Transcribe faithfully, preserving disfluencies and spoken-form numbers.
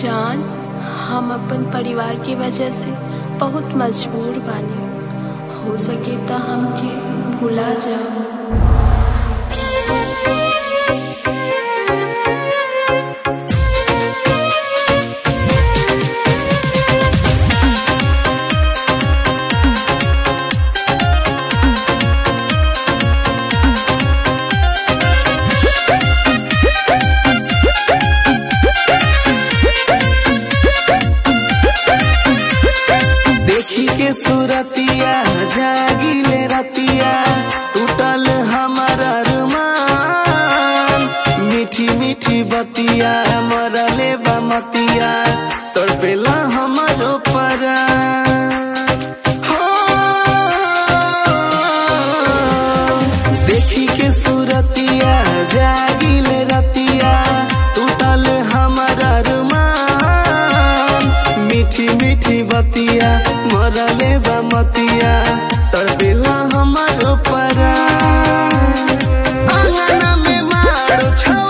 जान, हम अपन परिवार की वजह से बहुत मजबूर बानी। हो सके तो हमके भुला जाओ। सूरतिया जागिले रतिया टूटल हमारा रुमान, मीठी मीठी बतिया मरले बमतिया तड़पेला हमारो परान। हो देखी के सूरतिया जागिले रतिया टूटल हमारा रुमान, मीठी मीठी बतिया मरले बमतिया तड़पेला हमारो परान। आंगना में मारो